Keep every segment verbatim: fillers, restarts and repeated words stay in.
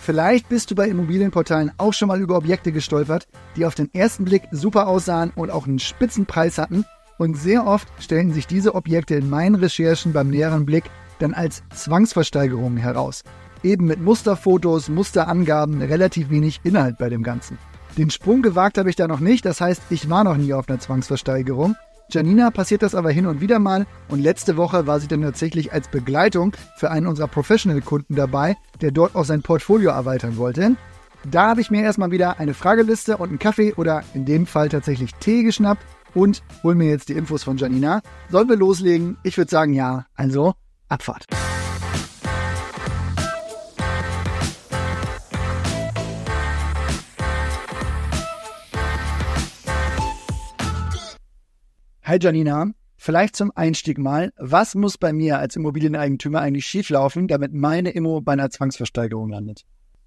Vielleicht bist du bei Immobilienportalen auch schon mal über Objekte gestolpert, die auf den ersten Blick super aussahen und auch einen Spitzenpreis hatten. Und sehr oft stellen sich diese Objekte in meinen Recherchen beim näheren Blick dann als Zwangsversteigerungen heraus. Eben mit Musterfotos, Musterangaben, relativ wenig Inhalt bei dem Ganzen. Den Sprung gewagt habe ich da noch nicht, das heißt, ich war noch nie auf einer Zwangsversteigerung. Janina passiert das aber hin und wieder mal und letzte Woche war sie dann tatsächlich als Begleitung für einen unserer Professional-Kunden dabei, der dort auch sein Portfolio erweitern wollte. Da habe ich mir erstmal wieder eine Frageliste und einen Kaffee oder in dem Fall tatsächlich Tee geschnappt und hol mir jetzt die Infos von Janina. Sollen wir loslegen? Ich würde sagen ja, also Abfahrt. Hi Janina, vielleicht zum Einstieg mal, was muss bei mir als Immobilieneigentümer eigentlich schieflaufen, damit meine Immo bei einer Zwangsversteigerung landet?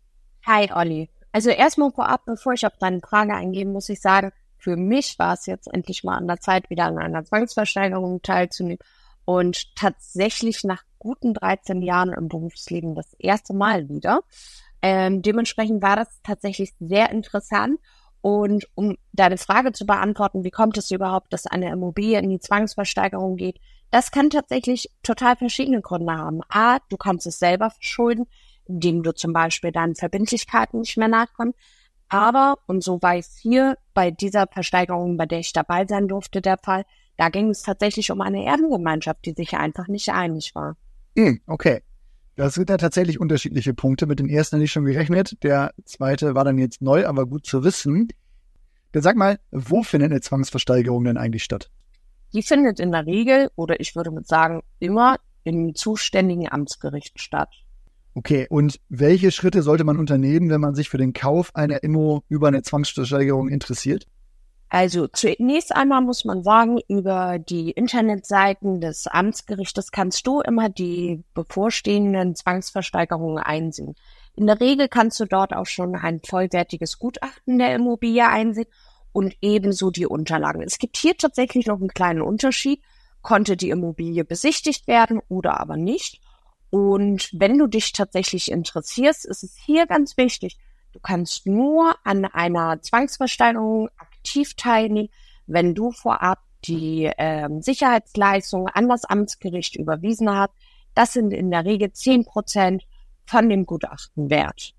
Hi Olli, also erstmal vorab, bevor ich auf deine Frage eingehe, muss ich sagen, für mich war es jetzt endlich mal an der Zeit, wieder an einer Zwangsversteigerung teilzunehmen und tatsächlich nach guten dreizehn Jahren im Berufsleben das erste Mal wieder. Ähm, dementsprechend war das tatsächlich sehr interessant. Und um deine Frage zu beantworten, wie kommt es überhaupt, dass eine Immobilie in die Zwangsversteigerung geht? Das kann tatsächlich total verschiedene Gründe haben. A, du kannst es selber verschulden, indem du zum Beispiel deinen Verbindlichkeiten nicht mehr nachkommst. Aber, und so war es hier bei dieser Versteigerung, bei der ich dabei sein durfte, der Fall, da ging es tatsächlich um eine Erbengemeinschaft, die sich einfach nicht einig war. Hm, okay. Das sind ja tatsächlich unterschiedliche Punkte. Mit dem ersten hatte ich schon gerechnet. Der zweite war dann jetzt neu, aber gut zu wissen. Dann sag mal, wo findet eine Zwangsversteigerung denn eigentlich statt? Die findet in der Regel, oder ich würde mit sagen, immer im zuständigen Amtsgericht statt. Okay, und welche Schritte sollte man unternehmen, wenn man sich für den Kauf einer Immo über eine Zwangsversteigerung interessiert? Also zunächst einmal muss man sagen, über die Internetseiten des Amtsgerichtes kannst du immer die bevorstehenden Zwangsversteigerungen einsehen. In der Regel kannst du dort auch schon ein vollwertiges Gutachten der Immobilie einsehen und ebenso die Unterlagen. Es gibt hier tatsächlich noch einen kleinen Unterschied. Konnte die Immobilie besichtigt werden oder aber nicht? Und wenn du dich tatsächlich interessierst, ist es hier ganz wichtig, du kannst nur an einer Zwangsversteigerung aktiv teilnehmen, wenn du vorab die ähm, Sicherheitsleistung an das Amtsgericht überwiesen hast. Das sind in der Regel zehn Prozent von dem Gutachten wert.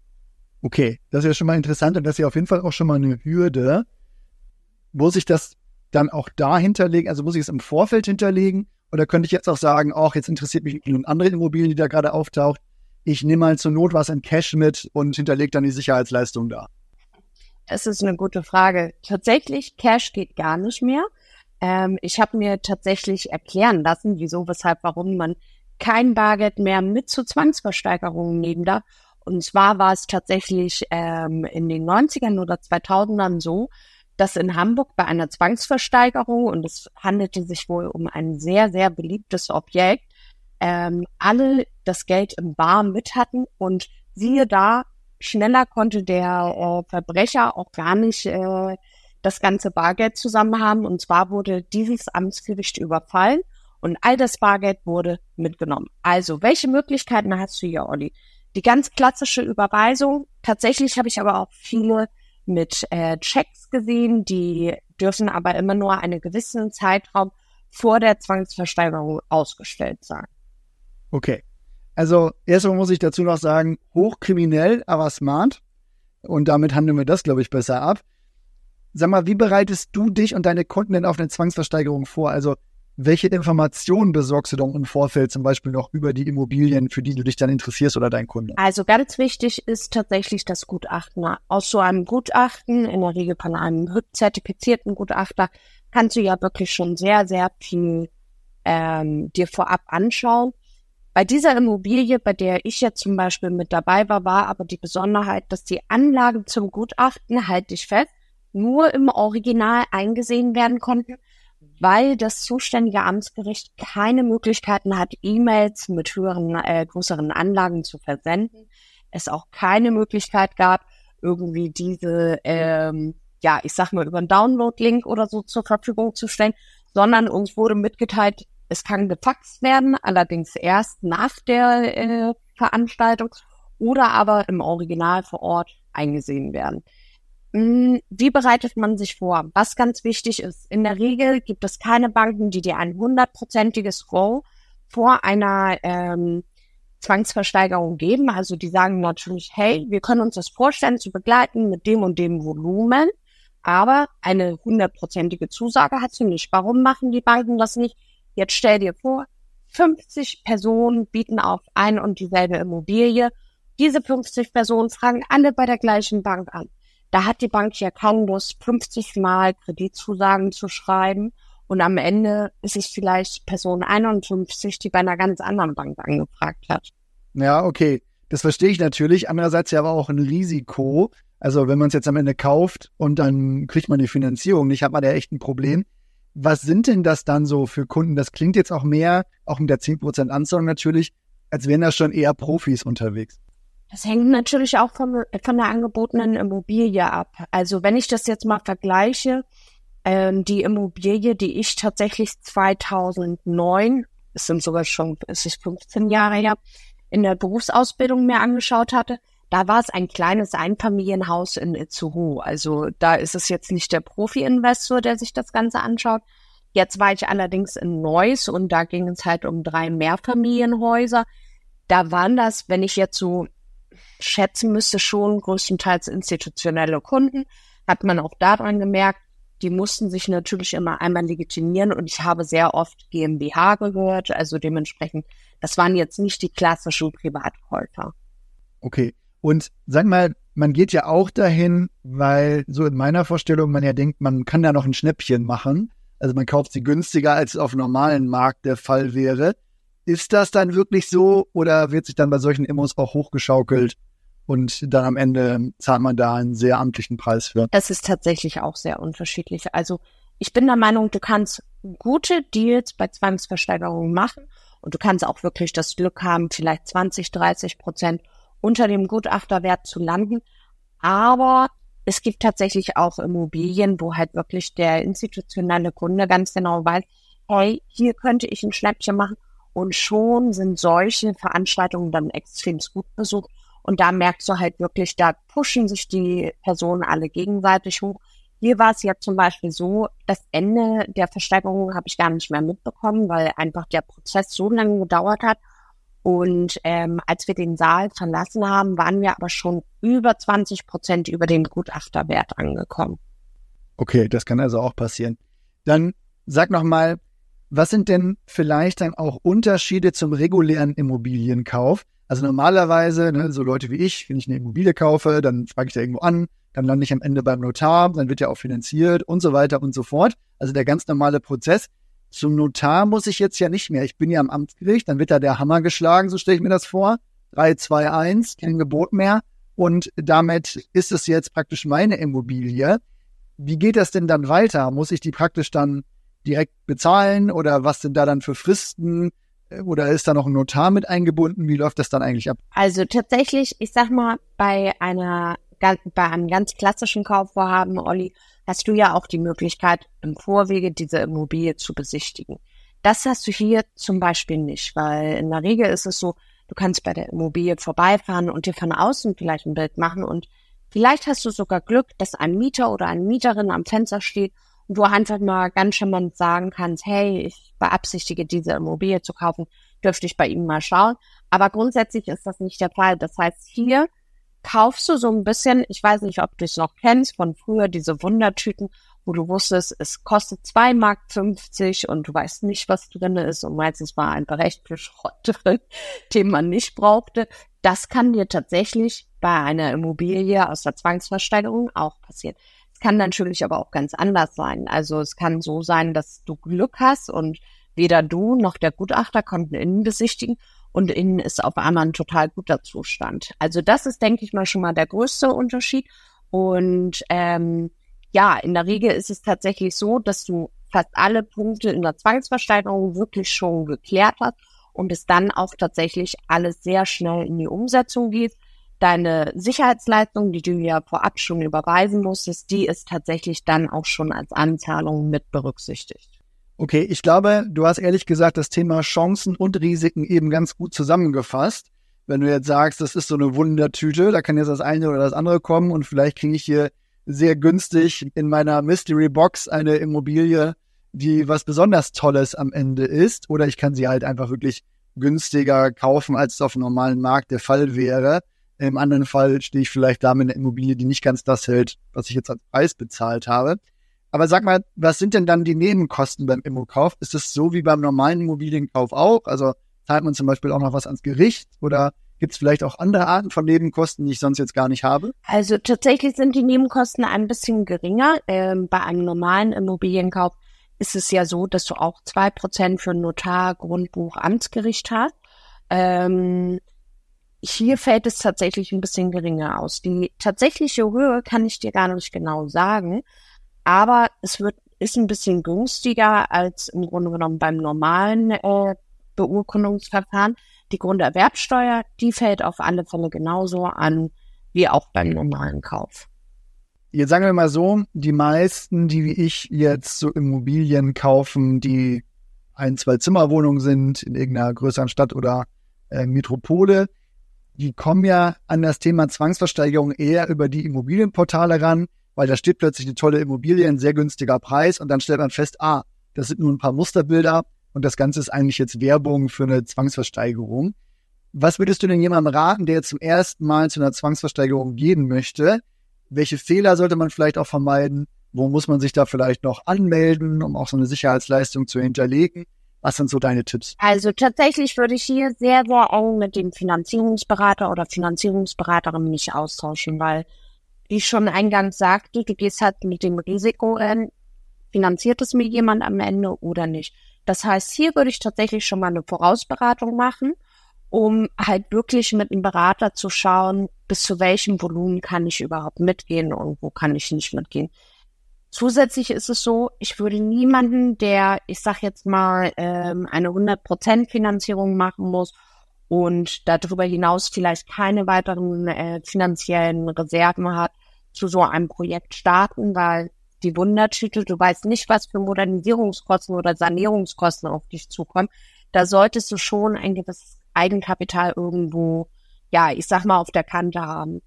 Okay, das ist ja schon mal interessant und das ist ja auf jeden Fall auch schon mal eine Hürde. Muss ich das dann auch da hinterlegen? Also muss ich es im Vorfeld hinterlegen? Oder könnte ich jetzt auch sagen, ach, jetzt interessiert mich eine andere Immobilie, die da gerade auftaucht. Ich nehme mal zur Not was in Cash mit und hinterlege dann die Sicherheitsleistung da. Das ist eine gute Frage. Tatsächlich, Cash geht gar nicht mehr. Ähm, ich habe mir tatsächlich erklären lassen, wieso, weshalb, warum man kein Bargeld mehr mit zu Zwangsversteigerungen nehmen darf. Und zwar war es tatsächlich ähm, in den neunzigern oder zweitausendern so, dass in Hamburg bei einer Zwangsversteigerung, und es handelte sich wohl um ein sehr, sehr beliebtes Objekt, ähm, alle das Geld im Bar mit hatten und siehe da, schneller konnte der äh, Verbrecher auch gar nicht äh, das ganze Bargeld zusammen haben. Und zwar wurde dieses Amtsgericht überfallen und all das Bargeld wurde mitgenommen. Also, welche Möglichkeiten hast du hier, Olli? Die ganz klassische Überweisung. Tatsächlich habe ich aber auch viele mit äh, Checks gesehen. Die dürfen aber immer nur einen gewissen Zeitraum vor der Zwangsversteigerung ausgestellt sein. Okay. Also erstmal muss ich dazu noch sagen, hochkriminell, aber smart. Und damit handeln wir das, glaube ich, besser ab. Sag mal, wie bereitest du dich und deine Kunden denn auf eine Zwangsversteigerung vor? Also welche Informationen besorgst du dann im Vorfeld zum Beispiel noch über die Immobilien, für die du dich dann interessierst oder dein Kunde? Also ganz wichtig ist tatsächlich das Gutachten. Aus so einem Gutachten, in der Regel von einem H Ü B-zertifizierten Gutachter, kannst du ja wirklich schon sehr, sehr viel ähm, dir vorab anschauen. Bei dieser Immobilie, bei der ich jetzt zum Beispiel mit dabei war, war aber die Besonderheit, dass die Anlagen zum Gutachten, halte ich fest, nur im Original eingesehen werden konnten, weil das zuständige Amtsgericht keine Möglichkeiten hat, E-Mails mit höheren, äh, größeren Anlagen zu versenden. Es auch keine Möglichkeit gab, irgendwie diese, ähm, ja, ich sag mal, über einen Download-Link oder so zur Verfügung zu stellen, sondern uns wurde mitgeteilt, es kann gefaxt werden, allerdings erst nach der äh, Veranstaltung. oder aber im Original vor Ort eingesehen werden. Wie bereitet man sich vor? Was ganz wichtig ist, in der Regel gibt es keine Banken, die dir ein hundertprozentiges Go vor einer ähm, Zwangsversteigerung geben. Also die sagen natürlich, hey, wir können uns das vorstellen zu begleiten mit dem und dem Volumen, aber eine hundertprozentige Zusage hat sie nicht. Warum machen die Banken das nicht? Jetzt stell dir vor, fünfzig Personen bieten auf ein und dieselbe Immobilie. Diese fünfzig Personen fragen alle bei der gleichen Bank an. Da hat die Bank ja kaum Lust, fünfzig Mal Kreditzusagen zu schreiben und am Ende ist es vielleicht Person einundfünfzig, die bei einer ganz anderen Bank angefragt hat. Ja, okay, das verstehe ich natürlich. Andererseits ja aber auch ein Risiko. Also wenn man es jetzt am Ende kauft und dann kriegt man die Finanzierung nicht, hat man ja echt ein Problem. Was sind denn das dann so für Kunden? Das klingt jetzt auch mehr, auch mit der zehn Prozent Anzahlung natürlich, als wären da schon eher Profis unterwegs. Das hängt natürlich auch von, von der angebotenen Immobilie ab. Also wenn ich das jetzt mal vergleiche, ähm, die Immobilie, die ich tatsächlich zweitausendneun, es sind sogar schon, es ist fünfzehn Jahre her, in der Berufsausbildung mir angeschaut hatte, da war es ein kleines Einfamilienhaus in Itzehoe. Also da ist es jetzt nicht der Profi-Investor, der sich das Ganze anschaut. Jetzt war ich allerdings in Neuss und da ging es halt um drei Mehrfamilienhäuser. Da waren das, wenn ich jetzt so schätzen müsste, schon größtenteils institutionelle Kunden. Hat man auch daran gemerkt, die mussten sich natürlich immer einmal legitimieren und ich habe sehr oft GmbH gehört, also dementsprechend, das waren jetzt nicht die klassischen Privatkäufer. Okay, und sag mal, man geht ja auch dahin, weil so in meiner Vorstellung man ja denkt, man kann da noch ein Schnäppchen machen, also man kauft sie günstiger, als es auf dem normalen Markt der Fall wäre. Ist das dann wirklich so oder wird sich dann bei solchen Immos auch hochgeschaukelt und dann am Ende zahlt man da einen sehr amtlichen Preis für? Das ist tatsächlich auch sehr unterschiedlich. Also ich bin der Meinung, du kannst gute Deals bei Zwangsversteigerungen machen und du kannst auch wirklich das Glück haben, vielleicht zwanzig, dreißig Prozent unter dem Gutachterwert zu landen. Aber es gibt tatsächlich auch Immobilien, wo halt wirklich der institutionelle Kunde ganz genau weiß, hey, hier könnte ich ein Schnäppchen machen. Und schon sind solche Veranstaltungen dann extrem gut besucht. Und da merkst du halt wirklich, da pushen sich die Personen alle gegenseitig hoch. Hier war es ja zum Beispiel so, das Ende der Versteigerung habe ich gar nicht mehr mitbekommen, weil einfach der Prozess so lange gedauert hat. Und ähm, als wir den Saal verlassen haben, waren wir aber schon über zwanzig Prozent über den Gutachterwert angekommen. Okay, das kann also auch passieren. Dann sag noch mal, was sind denn vielleicht dann auch Unterschiede zum regulären Immobilienkauf? Also normalerweise, ne, so Leute wie ich, wenn ich eine Immobilie kaufe, dann frage ich da irgendwo an, dann lande ich am Ende beim Notar, dann wird ja auch finanziert und so weiter und so fort. Also der ganz normale Prozess. Zum Notar muss ich jetzt ja nicht mehr. Ich bin ja am Amtsgericht, dann wird da der Hammer geschlagen, so stelle ich mir das vor. drei, zwei, eins, kein Gebot mehr. Und damit ist es jetzt praktisch meine Immobilie. Wie geht das denn dann weiter? Muss ich die praktisch dann direkt bezahlen oder was sind da dann für Fristen oder ist da noch ein Notar mit eingebunden? Wie läuft das dann eigentlich ab? Also tatsächlich, ich sag mal, bei einer bei einem ganz klassischen Kaufvorhaben, Olli, hast du ja auch die Möglichkeit, im Vorwege diese Immobilie zu besichtigen. Das hast du hier zum Beispiel nicht, weil in der Regel ist es so, du kannst bei der Immobilie vorbeifahren und dir von außen vielleicht ein Bild machen und vielleicht hast du sogar Glück, dass ein Mieter oder eine Mieterin am Fenster steht und du einfach mal ganz charmant sagen kannst, hey, ich beabsichtige, diese Immobilie zu kaufen, dürfte ich bei ihm mal schauen. Aber grundsätzlich ist das nicht der Fall. Das heißt, hier kaufst du so ein bisschen, ich weiß nicht, ob du es noch kennst, von früher diese Wundertüten, wo du wusstest, es kostet zwei Mark fünfzig und du weißt nicht, was drin ist und meistens war einfach recht viel Schrott drin, den man nicht brauchte. Das kann dir tatsächlich bei einer Immobilie aus der Zwangsversteigerung auch passieren. Es kann natürlich aber auch ganz anders sein. Also es kann so sein, dass du Glück hast und weder du noch der Gutachter konnten innen besichtigen und innen ist auf einmal ein total guter Zustand. Also das ist, denke ich mal, schon mal der größte Unterschied. Und ähm, ja, in der Regel ist es tatsächlich so, dass du fast alle Punkte in der Zwangsversteigerung wirklich schon geklärt hast und es dann auch tatsächlich alles sehr schnell in die Umsetzung geht. Deine Sicherheitsleistung, die du ja vorab schon überweisen musstest, die ist tatsächlich dann auch schon als Anzahlung mit berücksichtigt. Okay, ich glaube, du hast ehrlich gesagt das Thema Chancen und Risiken eben ganz gut zusammengefasst. Wenn du jetzt sagst, das ist so eine Wundertüte, da kann jetzt das eine oder das andere kommen und vielleicht kriege ich hier sehr günstig in meiner Mystery Box eine Immobilie, die was besonders Tolles am Ende ist, oder ich kann sie halt einfach wirklich günstiger kaufen, als es auf dem normalen Markt der Fall wäre. Im anderen Fall stehe ich vielleicht da mit einer Immobilie, die nicht ganz das hält, was ich jetzt als Preis bezahlt habe. Aber sag mal, was sind denn dann die Nebenkosten beim Immokauf? Ist es so wie beim normalen Immobilienkauf auch? Also zahlt man zum Beispiel auch noch was ans Gericht oder gibt es vielleicht auch andere Arten von Nebenkosten, die ich sonst jetzt gar nicht habe? Also tatsächlich sind die Nebenkosten ein bisschen geringer. Ähm, bei einem normalen Immobilienkauf ist es ja so, dass du auch zwei Prozent für Notar, Grundbuch, Amtsgericht hast. Ähm, hier fällt es tatsächlich ein bisschen geringer aus. Die tatsächliche Höhe kann ich dir gar nicht genau sagen, aber es wird ist ein bisschen günstiger als im Grunde genommen beim normalen äh, Beurkundungsverfahren. Die Grunderwerbsteuer, die fällt auf alle Fälle genauso an wie auch beim normalen Kauf. Jetzt sagen wir mal so, die meisten, die wie ich jetzt so Immobilien kaufen, die ein-, zwei-Zimmer-Wohnungen sind in irgendeiner größeren Stadt oder äh, Metropole, die kommen ja an das Thema Zwangsversteigerung eher über die Immobilienportale ran, weil da steht plötzlich eine tolle Immobilie, ein sehr günstiger Preis und dann stellt man fest, ah, das sind nur ein paar Musterbilder und das Ganze ist eigentlich jetzt Werbung für eine Zwangsversteigerung. Was würdest du denn jemandem raten, der jetzt zum ersten Mal zu einer Zwangsversteigerung gehen möchte? Welche Fehler sollte man vielleicht auch vermeiden? Wo muss man sich da vielleicht noch anmelden, um auch so eine Sicherheitsleistung zu hinterlegen? Was sind so deine Tipps? Also tatsächlich würde ich hier sehr, sehr eng mit dem Finanzierungsberater oder Finanzierungsberaterin mich austauschen, weil, wie ich schon eingangs sagte, du gehst halt mit dem Risiko in, finanziert es mir jemand am Ende oder nicht. Das heißt, hier würde ich tatsächlich schon mal eine Vorausberatung machen, um halt wirklich mit einem Berater zu schauen, bis zu welchem Volumen kann ich überhaupt mitgehen und wo kann ich nicht mitgehen. Zusätzlich ist es so, ich würde niemanden, der, ich sag jetzt mal, ähm, eine hundert Prozent Finanzierung machen muss und darüber hinaus vielleicht keine weiteren äh, finanziellen Reserven hat, zu so einem Projekt starten, weil die Wundertüte, du weißt nicht, was für Modernisierungskosten oder Sanierungskosten auf dich zukommen. Da solltest du schon ein gewisses Eigenkapital irgendwo, ja, ich sag mal, auf der Kante haben.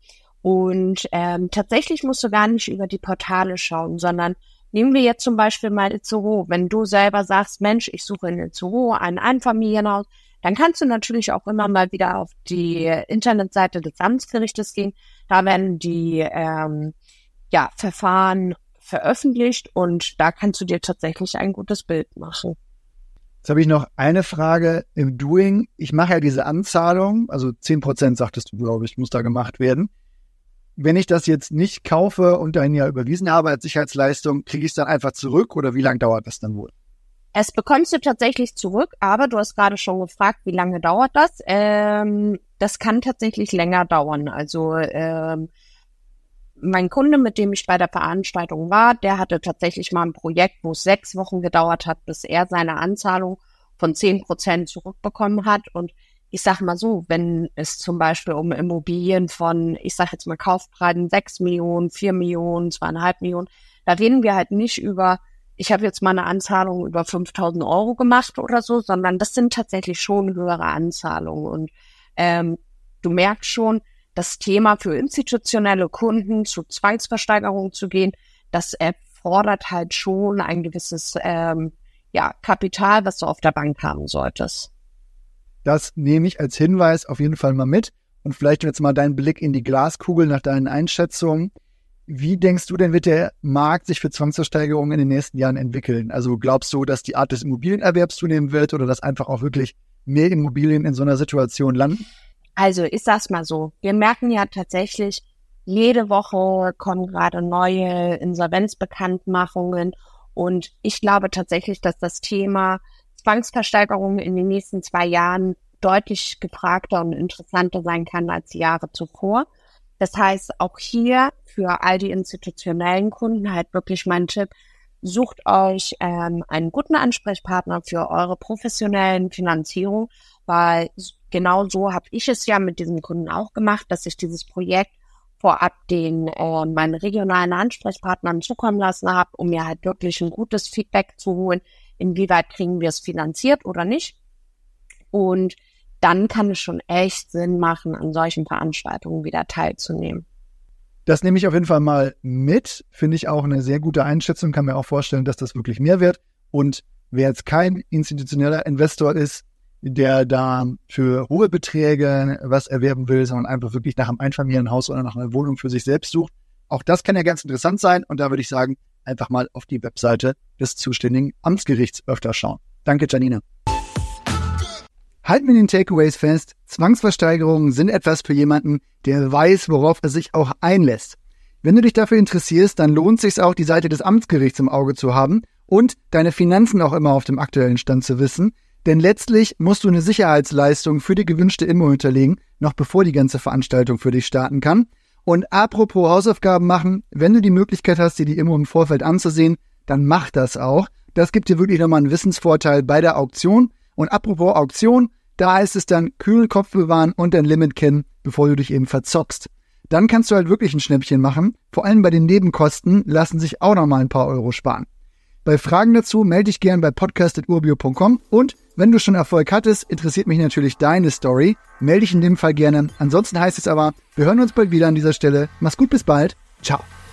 Und ähm, tatsächlich musst du gar nicht über die Portale schauen, sondern nehmen wir jetzt zum Beispiel mal Itzehoe. Wenn du selber sagst, Mensch, ich suche in Itzehoe ein Einfamilienhaus, dann kannst du natürlich auch immer mal wieder auf die Internetseite des Amtsgerichtes gehen. Da werden die ähm, ja, Verfahren veröffentlicht und da kannst du dir tatsächlich ein gutes Bild machen. Jetzt habe ich noch eine Frage im Doing. Ich mache ja diese Anzahlung, also zehn Prozent sagtest du, glaube ich, muss da gemacht werden. Wenn ich das jetzt nicht kaufe und dann ja überwiesen habe als Sicherheitsleistung, kriege ich es dann einfach zurück oder wie lange dauert das dann wohl? Es bekommst du tatsächlich zurück, aber du hast gerade schon gefragt, wie lange dauert das? Ähm, das kann tatsächlich länger dauern. Also ähm, mein Kunde, mit dem ich bei der Veranstaltung war, der hatte tatsächlich mal ein Projekt, wo es sechs Wochen gedauert hat, bis er seine Anzahlung von zehn Prozent zurückbekommen hat. Und ich sag mal so, wenn es zum Beispiel um Immobilien von, ich sag jetzt mal Kaufpreisen sechs Millionen, vier Millionen, zweieinhalb Millionen, da reden wir halt nicht über, ich habe jetzt mal eine Anzahlung über fünftausend Euro gemacht oder so, sondern das sind tatsächlich schon höhere Anzahlungen. Und ähm, du merkst schon, das Thema für institutionelle Kunden zu Zwangsversteigerung zu gehen, das erfordert halt schon ein gewisses ähm, ja, Kapital, was du auf der Bank haben solltest. Das nehme ich als Hinweis auf jeden Fall mal mit. Und vielleicht jetzt mal deinen Blick in die Glaskugel nach deinen Einschätzungen. Wie denkst du denn, wird der Markt sich für Zwangsversteigerungen in den nächsten Jahren entwickeln? Also glaubst du, dass die Art des Immobilienerwerbs zunehmen wird oder dass einfach auch wirklich mehr Immobilien in so einer Situation landen? Also ich sag's mal so, wir merken ja tatsächlich, jede Woche kommen gerade neue Insolvenzbekanntmachungen und ich glaube tatsächlich, dass das Thema Zwangsversteigerung in den nächsten zwei Jahren deutlich gefragter und interessanter sein kann als die Jahre zuvor. Das heißt, auch hier für all die institutionellen Kunden halt wirklich mein Tipp, sucht euch ähm, einen guten Ansprechpartner für eure professionellen Finanzierung, weil genau so habe ich es ja mit diesen Kunden auch gemacht, dass ich dieses Projekt vorab den äh, meinen regionalen Ansprechpartnern zukommen lassen habe, um mir halt wirklich ein gutes Feedback zu holen, inwieweit kriegen wir es finanziert oder nicht. Und dann kann es schon echt Sinn machen, an solchen Veranstaltungen wieder teilzunehmen. Das nehme ich auf jeden Fall mal mit. Finde ich auch eine sehr gute Einschätzung. Kann mir auch vorstellen, dass das wirklich mehr wird. Und wer jetzt kein institutioneller Investor ist, der da für hohe Beträge was erwerben will, sondern einfach wirklich nach einem Einfamilienhaus oder nach einer Wohnung für sich selbst sucht, auch das kann ja ganz interessant sein. Und da würde ich sagen, einfach mal auf die Webseite des zuständigen Amtsgerichts öfter schauen. Danke, Janina. Halten wir den Takeaways fest, Zwangsversteigerungen sind etwas für jemanden, der weiß, worauf er sich auch einlässt. Wenn du dich dafür interessierst, dann lohnt es sich auch, die Seite des Amtsgerichts im Auge zu haben und deine Finanzen auch immer auf dem aktuellen Stand zu wissen. Denn letztlich musst du eine Sicherheitsleistung für die gewünschte Immo hinterlegen, noch bevor die ganze Veranstaltung für dich starten kann. Und apropos Hausaufgaben machen, wenn du die Möglichkeit hast, dir die Immo im Vorfeld anzusehen, dann mach das auch. Das gibt dir wirklich nochmal einen Wissensvorteil bei der Auktion. Und apropos Auktion, da heißt es dann kühlen Kopf bewahren und dein Limit kennen, bevor du dich eben verzockst. Dann kannst du halt wirklich ein Schnäppchen machen. Vor allem bei den Nebenkosten lassen sich auch nochmal ein paar Euro sparen. Bei Fragen dazu melde dich gern bei podcast at urbio punkt com und wenn du schon Erfolg hattest, interessiert mich natürlich deine Story. Melde dich in dem Fall gerne. Ansonsten heißt es aber, wir hören uns bald wieder an dieser Stelle. Mach's gut, bis bald. Ciao.